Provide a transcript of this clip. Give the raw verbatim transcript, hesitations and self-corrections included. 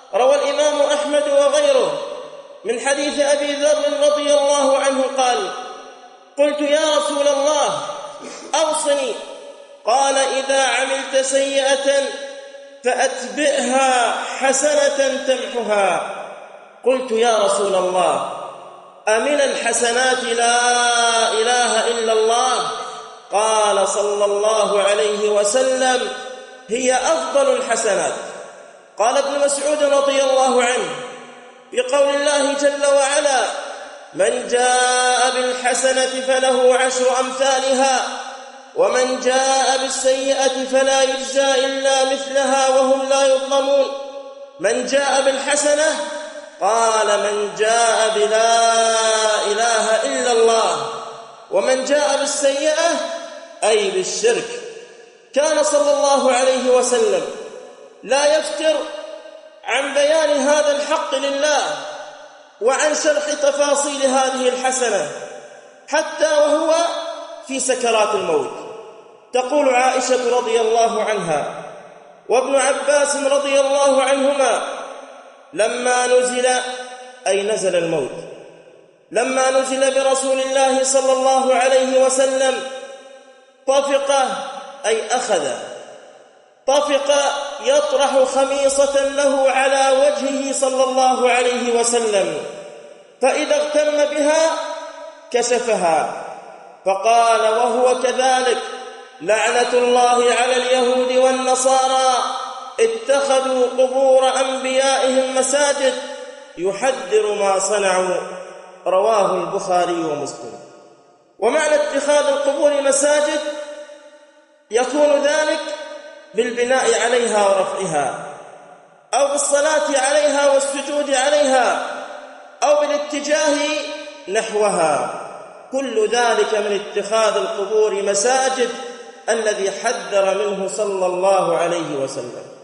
روى الإمام أحمد وغيره من حديث أبي ذر رضي الله عنه قال: قلت يا رسول الله أوصني. قال: إذا عملت سيئة فأتبعها حسنة تمحها. قلت يا رسول الله أمن الحسنات لا إله إلا الله؟ قال صلى الله عليه وسلم: هي أفضل الحسنات. قال ابن مسعود رضي الله عنه بقول الله جل وعلا: من جاء بالحسنة فله عشر أمثالها ومن جاء بالسيئة فلا يجزى إلا مثلها وهم لا يظلمون. من جاء بالحسنة قال: من جاء بلا إله إلا الله. ومن جاء بالسيئة أي بالشرك. كان صلى الله عليه وسلم لا يفتر عن بيان هذا الحق لله وعن شرح تفاصيل هذه الحسنة حتى وهو في سكرات الموت. تقول عائشة رضي الله عنها وابن عباس رضي الله عنهما: لما نزل أي نزل الموت لما نزل برسول الله صلى الله عليه وسلم طفق أي أخذ طفق يطرح خميصة له على وجهه صلى الله عليه وسلم، فإذا اغتم بها كشفها، فقال وهو كذلك: لعنة الله على اليهود والنصارى اتخذوا قبور أنبيائهم مساجد يحذر ما صنعوا. رواه البخاري ومسلم. ومعنى اتخاذ القبور مساجد يكون ذلك بالبناء عليها ورفعها، أو بالصلاة عليها والسجود عليها، أو بالاتجاه نحوها. كل ذلك من اتخاذ القبور مساجد الذي حذر منه صلى الله عليه وسلم.